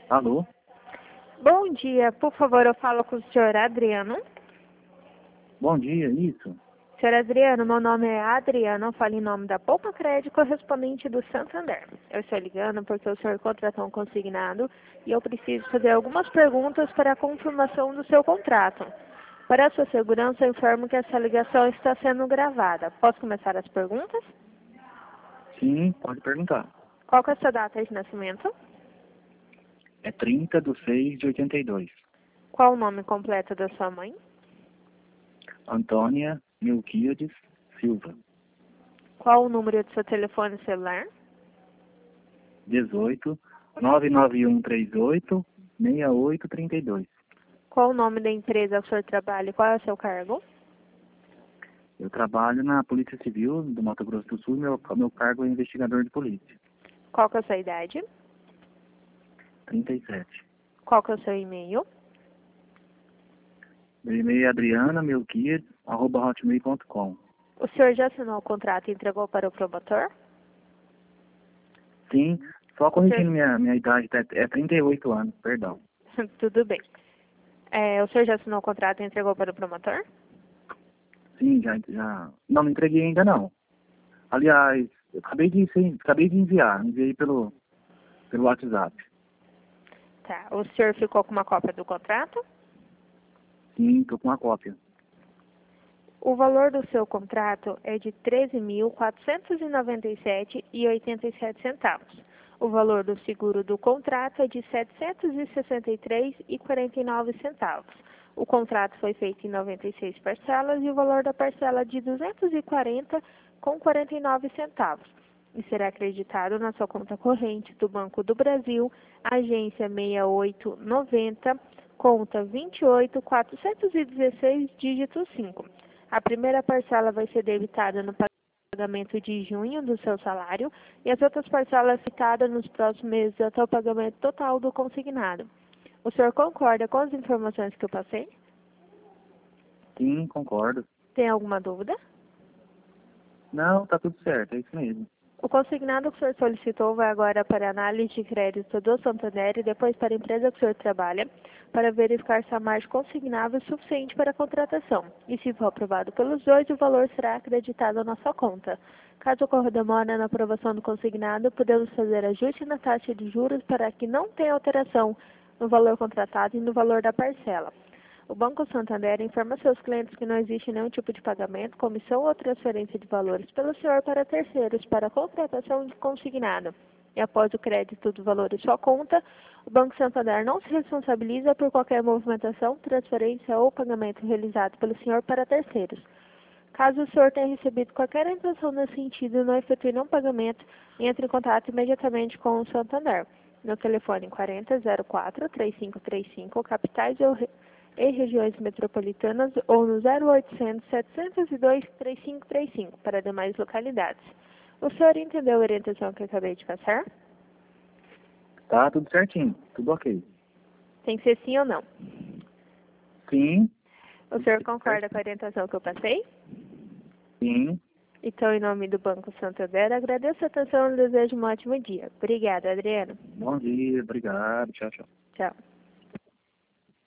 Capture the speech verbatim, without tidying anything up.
Alô? Bom dia, por favor, eu falo com o senhor Adriano. Bom dia, isso? Senhor Adriano, meu nome é Adriano, eu falo em nome da Poupa Crédito, correspondente do Santander. Eu estou ligando porque o senhor contratou um consignado e eu preciso fazer algumas perguntas para a confirmação do seu contrato. Para a sua segurança, eu informo que essa ligação está sendo gravada. Posso começar as perguntas? Sim, pode perguntar. Qual que é a sua data de nascimento? É trinta de seis de oitenta e dois. Qual o nome completo da sua mãe? Antônia Milquíades Silva. Qual o número do seu telefone celular? dezoito, nove nove um três oito, seis oito três dois. Qual o nome da empresa que o senhor trabalha e qual é o seu cargo? Eu trabalho na Polícia Civil do Mato Grosso do Sul, meu, meu cargo é investigador de polícia. Qual que é a sua idade? trinta e sete. Qual que é o seu e-mail? Meu e-mail é adriana milquíades arroba hotmail ponto com. O senhor já assinou o contrato e entregou para o promotor? Sim, só O corrigindo senhor... minha, minha idade, é é trinta e oito anos, perdão. Tudo bem. É, o senhor já assinou o contrato e entregou para o promotor? Sim, já, já. Não, não entreguei ainda não. Aliás, eu acabei de, sim, acabei de enviar, enviei pelo, pelo WhatsApp. Tá. O senhor ficou com uma cópia do contrato? Sim, estou com uma cópia. O valor do seu contrato é de treze mil quatrocentos e noventa e sete reais e oitenta e sete centavos. O valor do seguro do contrato é de setecentos e sessenta e três reais e quarenta e nove centavos. O contrato foi feito em noventa e seis parcelas e o valor da parcela é de duzentos e quarenta reais com quarenta e nove centavos. E será acreditado na sua conta corrente do Banco do Brasil, agência seis oito nove zero, conta vinte e oito quatrocentos e dezesseis, dígito cinco. A primeira parcela vai ser debitada no pagamento de junho do seu salário e as outras parcelas citadas nos próximos meses até o pagamento total do consignado. O senhor concorda com as informações que eu passei? Sim, concordo. Tem alguma dúvida? Não, tá tudo certo, é isso mesmo. O consignado que o senhor solicitou vai agora para a análise de crédito do Santander e depois para a empresa que o senhor trabalha, para verificar se a margem consignável é suficiente para a contratação. E se for aprovado pelos dois, o valor será acreditado na sua conta. Caso ocorra demora na aprovação do consignado, podemos fazer ajuste na taxa de juros para que não tenha alteração no valor contratado e no valor da parcela. O Banco Santander informa seus clientes que não existe nenhum tipo de pagamento, comissão ou transferência de valores pelo senhor para terceiros para a contratação de consignado. E após o crédito do valor em sua conta, o Banco Santander não se responsabiliza por qualquer movimentação, transferência ou pagamento realizado pelo senhor para terceiros. Caso o senhor tenha recebido qualquer intenção nesse sentido e não efetue nenhum pagamento, entre em contato imediatamente com o Santander. No telefone quarenta zero quatro três cinco três cinco, capitais ou e regiões metropolitanas ou no zero oitocentos, setecentos e dois, trinta e cinco trinta e cinco para demais localidades. O senhor entendeu a orientação que eu acabei de passar? Tá tudo certinho, tudo ok. Tem que ser sim ou não? Sim, O senhor concorda com a orientação que eu passei? sim. Então, em nome do Banco Santander, agradeço a atenção e desejo um ótimo dia. Obrigada, Adriano. Bom dia, obrigado, tchau, tchau. Tchau.